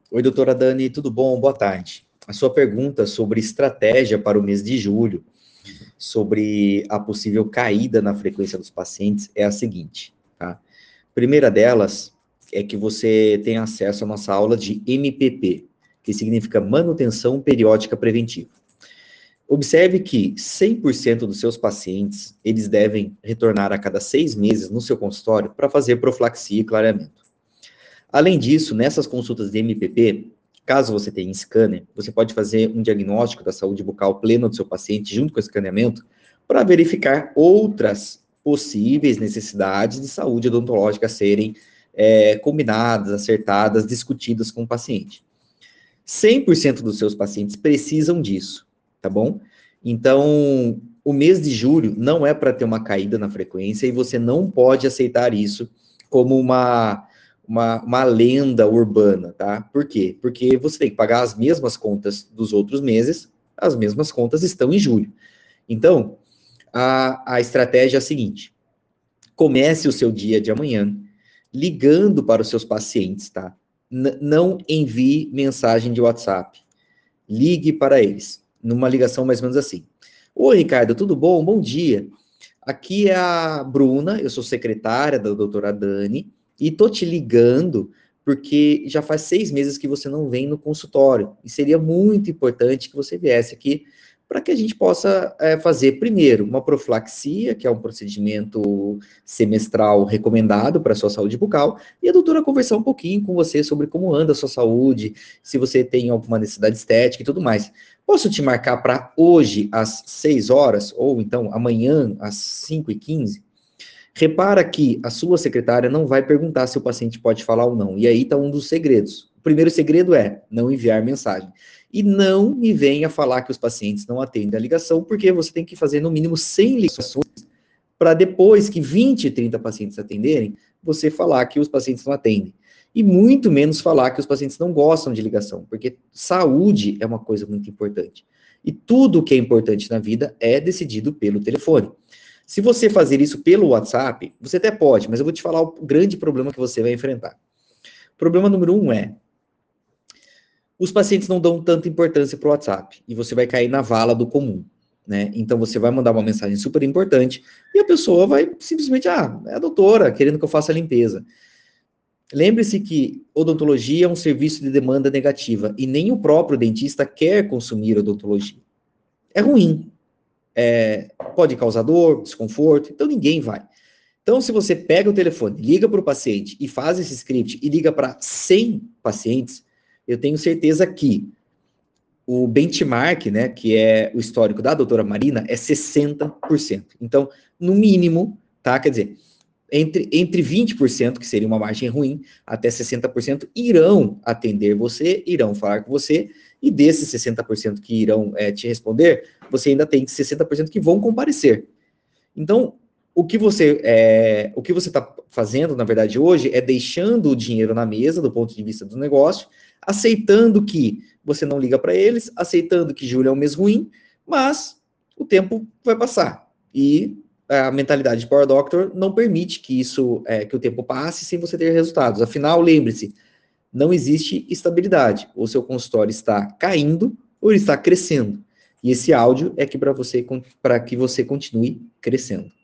Oi, doutora Dani, tudo bom? Boa tarde. A sua pergunta sobre estratégia para o mês de julho, sobre a possível caída na frequência dos pacientes, é a seguinte, tá? Primeira delas é que você tem acesso à nossa aula de MPP, que significa Manutenção Periódica Preventiva. Observe que 100% dos seus pacientes, eles devem retornar a cada 6 meses no seu consultório para fazer profilaxia e clareamento. Além disso, nessas consultas de MPP, caso você tenha scanner, você pode fazer um diagnóstico da saúde bucal plena do seu paciente junto com o escaneamento para verificar outras possíveis necessidades de saúde odontológica a serem combinadas, acertadas, discutidas com o paciente. 100% dos seus pacientes precisam disso, tá bom? Então, o mês de julho não é para ter uma caída na frequência e você não pode aceitar isso como uma lenda urbana, tá? Por quê? Porque você tem que pagar as mesmas contas dos outros meses, as mesmas contas estão em julho. Então, a estratégia é a seguinte: comece o seu dia de amanhã ligando para os seus pacientes, tá? Não envie mensagem de WhatsApp. Ligue para eles, numa ligação mais ou menos assim. Oi, Ricardo, tudo bom? Bom dia. Aqui é a Bruna, eu sou secretária da doutora Dani, e tô te ligando porque já faz 6 meses que você não vem no consultório, e seria muito importante que você viesse aqui para que a gente possa fazer, primeiro, uma profilaxia, que é um procedimento semestral recomendado para a sua saúde bucal, e a doutora conversar um pouquinho com você sobre como anda a sua saúde, se você tem alguma necessidade estética e tudo mais. Posso te marcar para hoje às 6 horas, ou então amanhã às 5h15? Repara que a sua secretária não vai perguntar se o paciente pode falar ou não. E aí está um dos segredos. O primeiro segredo é não enviar mensagem. E não me venha falar que os pacientes não atendem a ligação, porque você tem que fazer no mínimo 100 ligações para depois que 20, 30 pacientes atenderem, você falar que os pacientes não atendem. E muito menos falar que os pacientes não gostam de ligação, porque saúde é uma coisa muito importante. E tudo que é importante na vida é decidido pelo telefone. Se você fazer isso pelo WhatsApp, você até pode, mas eu vou te falar o grande problema que você vai enfrentar. Problema número 1 é, os pacientes não dão tanta importância para o WhatsApp, e você vai cair na vala do comum, né? Então você vai mandar uma mensagem super importante, e a pessoa vai simplesmente, é a doutora querendo que eu faça a limpeza. Lembre-se que odontologia é um serviço de demanda negativa, e nem o próprio dentista quer consumir odontologia. É ruim, pode causar dor, desconforto, então ninguém vai. Então, se você pega o telefone, liga para o paciente e faz esse script e liga para 100 pacientes, eu tenho certeza que o benchmark, né, que é o histórico da doutora Marina, é 60%. Então, no mínimo, tá? Quer dizer, entre 20%, que seria uma margem ruim, até 60% irão atender você, irão falar com você, e desses 60% que irão te responder, você ainda tem 60% que vão comparecer. Então, o que você está fazendo, na verdade, hoje, é deixando o dinheiro na mesa, do ponto de vista do negócio, aceitando que você não liga para eles, aceitando que julho é um mês ruim, mas o tempo vai passar. E a mentalidade de Power Doctor não permite que que o tempo passe sem você ter resultados. Afinal, lembre-se, não existe estabilidade. O seu consultório está caindo ou ele está crescendo. E esse áudio é para que você continue crescendo.